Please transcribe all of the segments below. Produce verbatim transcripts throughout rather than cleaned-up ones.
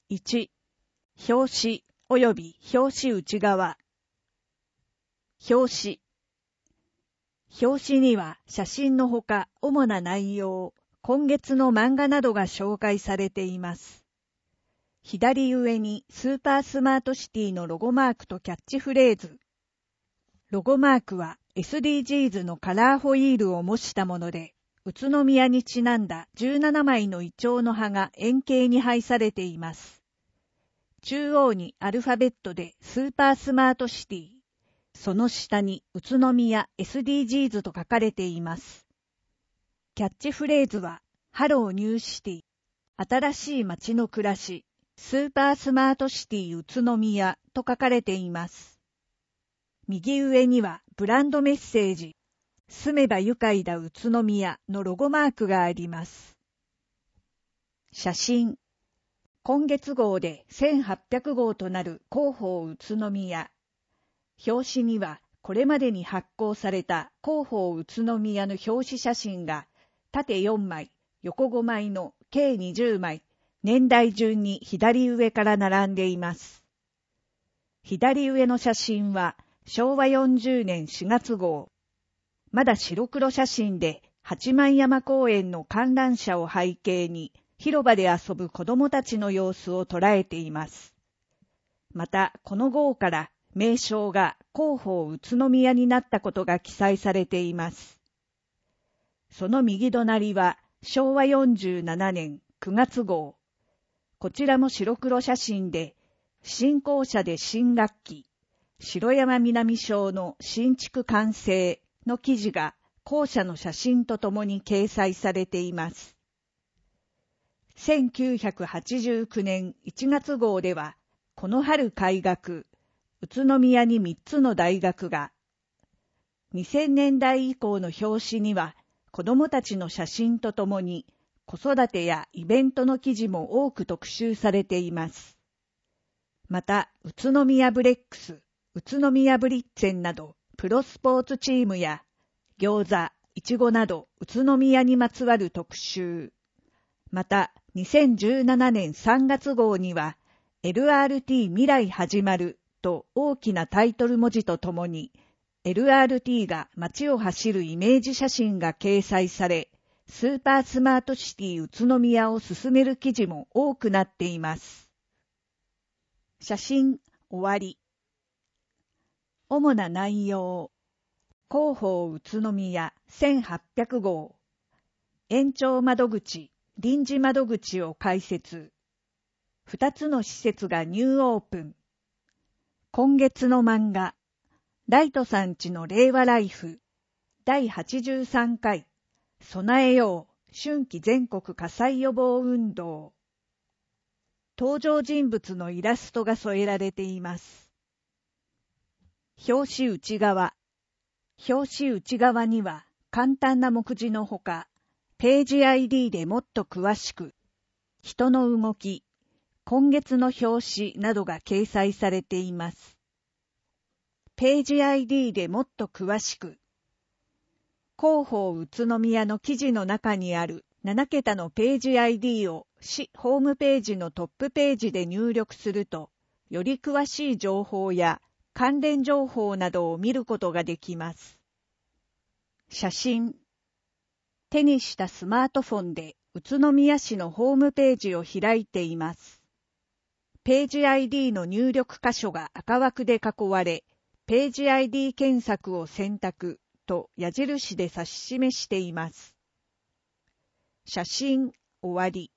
いち、表紙及び表紙内側。表紙。表紙には写真のほか主な内容、今月の漫画などが紹介されています。左上にスーパースマートシティのロゴマークとキャッチフレーズ。ロゴマークは エスディージーズ のカラーホイールを模したもので、宇都宮にちなんだじゅうななまいのイチョウの葉が円形に配されています。中央にアルファベットでスーパースマートシティ、その下に宇都宮 エスディージーズ と書かれています。キャッチフレーズはハローニューシティ、新しい街の暮らし、スーパースマートシティ宇都宮と書かれています。右上にはブランドメッセージ、住めば愉快だ宇都宮のロゴマークがあります。写真。今月号でせんはっぴゃくごうとなる広報宇都宮。表紙にはこれまでに発行された広報宇都宮の表紙写真が縦よんまい、横ごまいの計にじゅうまい、年代順に左上から並んでいます。左上の写真はしょうわよんじゅうねんしがつ号。まだ白黒写真で八幡山公園の観覧車を背景に広場で遊ぶ子供たちの様子を捉えています。またこの号から名称が広報宇都宮になったことが記載されています。その右隣はしょうわよんじゅうななねんくがつ号。こちらも白黒写真で、新校舎で新学期、城山南小の新築完成の記事が校舎の写真とともに掲載されています。せんきゅうひゃくはちじゅうきゅうねんいちがつ号では、この春開学、宇都宮にみっつの大学が、にせんねんだい以降の表紙には、子どもたちの写真とともに、子育てやイベントの記事も多く特集されています。また、宇都宮ブレックス、宇都宮ブリッツェンなど、プロスポーツチームや、餃子、いちごなど、宇都宮にまつわる特集。また、にせんじゅうななねんさんがつ号には、エルアールティー 未来始まると大きなタイトル文字とともに、エルアールティー が街を走るイメージ写真が掲載され、スーパースマートシティ宇都宮を進める記事も多くなっています。写真終わり。主な内容。広報宇都宮せんはっぴゃくごう。延長窓口、臨時窓口を開設。二つの施設がニューオープン。今月の漫画。ライトさんちの令和ライフ。だいはちじゅうさんかい。備えよう春季全国火災予防運動。登場人物のイラストが添えられています。表紙内側。表紙内側には簡単な目次のほか、ページ アイディー でもっと詳しく、人の動き、今月の表紙などが掲載されています。ページ アイディー でもっと詳しく、広報宇都宮の記事の中にあるななけたのページ アイディー を市ホームページのトップページで入力すると、より詳しい情報や関連情報などを見ることができます。写真。手にしたスマートフォンで宇都宮市のホームページを開いています。ページ アイディー の入力箇所が赤枠で囲われ、ページ アイディー 検索を選択と矢印で指し示しています。写真終わり。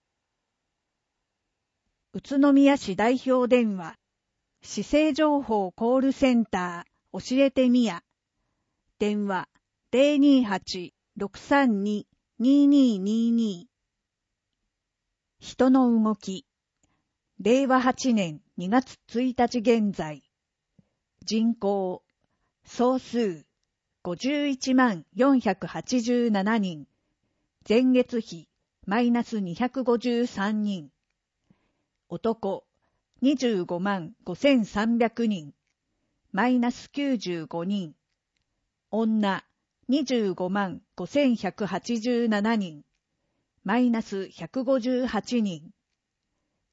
宇都宮市代表電話、市政情報コールセンター教えてみや。電話 ゼロにはち ろくさんに ににーにーにー。人の動き。れいわはちねんにがつついたち現在。人口。総数。ごじゅういちまんよんひゃくはちじゅうななにん。前月比マイナスにひゃくごじゅうさんにん。男にじゅうごまんごせんさんびゃくにん。マイナスきゅうじゅうごにん。女にじゅうごまんごせんひゃくはちじゅうななにん。マイナスひゃくごじゅうはちにん。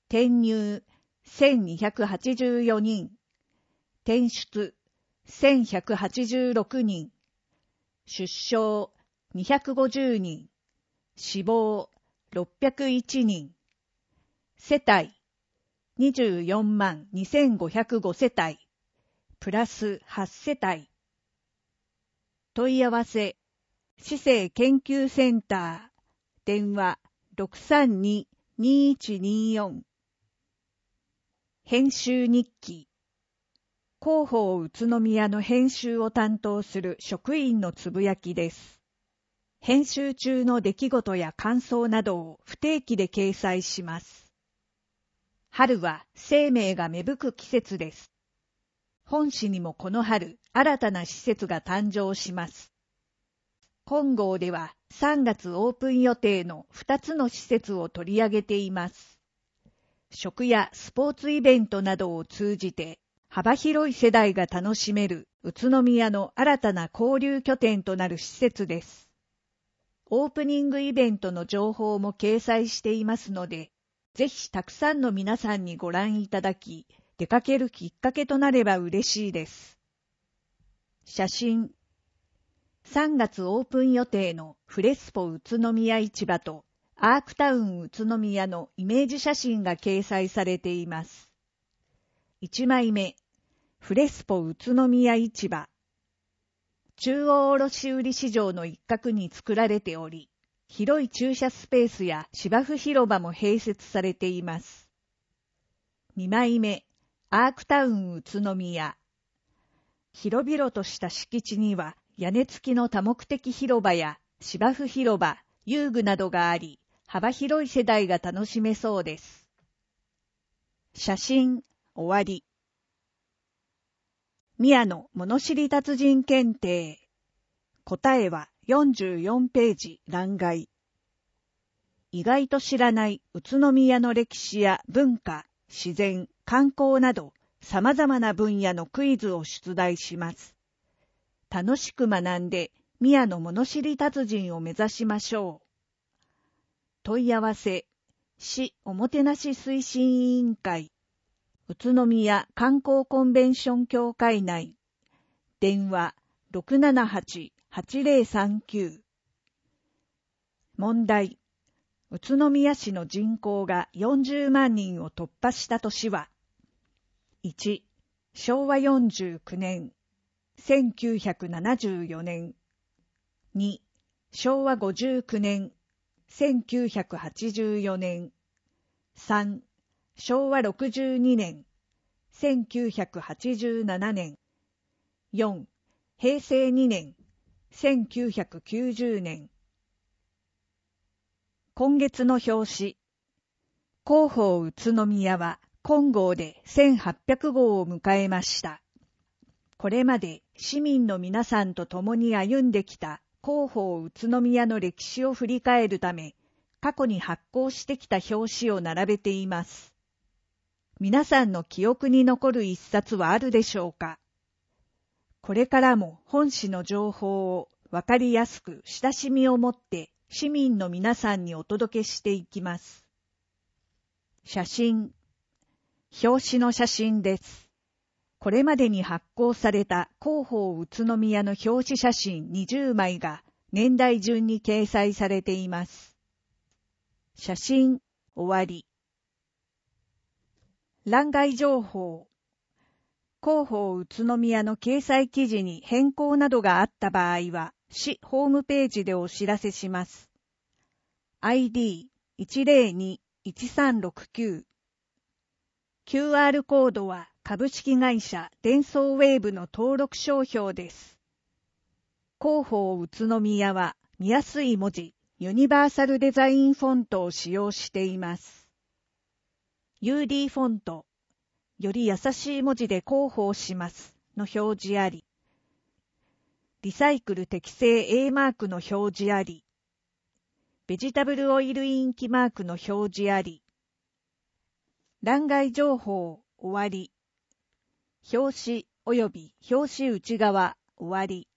転入せんにひゃくはちじゅうよにん、転出せんひゃくはちじゅうろくにん、出生にひゃくごじゅうにん、死亡ろっぴゃくいちにん、世帯にじゅうよんまんにせんごひゃくご世帯、プラスはち世帯。問い合わせ、市政研究センター、電話 ろくさんに にいちによん。編集日記。広報宇都宮の編集を担当する職員のつぶやきです。編集中の出来事や感想などを不定期で掲載します。春は生命が芽吹く季節です。本市にもこの春、新たな施設が誕生します。本号ではさんがつオープン予定のふたつの施設を取り上げています。食やスポーツイベントなどを通じて、幅広い世代が楽しめる宇都宮の新たな交流拠点となる施設です。オープニングイベントの情報も掲載していますので、ぜひたくさんの皆さんにご覧いただき、出かけるきっかけとなれば嬉しいです。写真。さんがつオープン予定のフレスポ宇都宮市場とアークタウン宇都宮のイメージ写真が掲載されています。いちまいめ、フレスポ宇都宮市場。中央卸売市場の一角に作られており、広い駐車スペースや芝生広場も併設されています。にまいめ、アークタウン宇都宮。広々とした敷地には屋根付きの多目的広場や芝生広場、遊具などがあり、幅広い世代が楽しめそうです。写真、終わり。宮野物知り達人検定。答えはよんじゅうよんページ欄外。意外と知らない宇都宮の歴史や文化、自然、観光など様々な分野のクイズを出題します。楽しく学んで宮野物知り達人を目指しましょう。問い合わせ、市おもてなし推進委員会。宇都宮観光コンベンション協会内。電話 ろくななはち はちぜろさんきゅう。問題。宇都宮市の人口がよんじゅうまんにんを突破した年は、いち、しょうわよんじゅうきゅうねん、せんきゅうひゃくななじゅうよねん。に、しょうわごじゅうきゅうねん、せんきゅうひゃくはちじゅうよねん。さん、しょうわろくじゅうにねん、せんきゅうひゃくはちじゅうななねん。よん、へいせいにねん、せんきゅうひゃくきゅうじゅうねん。今月の表紙。広報宇都宮は今号でせんはっぴゃくごうを迎えました。これまで市民の皆さんと共に歩んできた広報宇都宮の歴史を振り返るため、過去に発行してきた表紙を並べています。皆さんの記憶に残る一冊はあるでしょうか？これからも本誌の情報をわかりやすく親しみを持って市民の皆さんにお届けしていきます。写真。表紙の写真です。これまでに発行された広報宇都宮の表紙写真にじゅうまいが年代順に掲載されています。写真、終わり。欄外情報。広報宇都宮の掲載記事に変更などがあった場合は、市ホームページでお知らせします。アイディーいちぜろに いちさんろくきゅう。キューアール コードは株式会社デンソーウェーブの登録商標です。広報宇都宮は見やすい文字、ユニバーサルデザインフォントを使用しています。ユーディー フォント、より優しい文字で広報しますの表示あり。リサイクル適正 A マークの表示あり。ベジタブルオイルインキマークの表示あり。欄外情報終わり。表紙及び表紙内側終わり。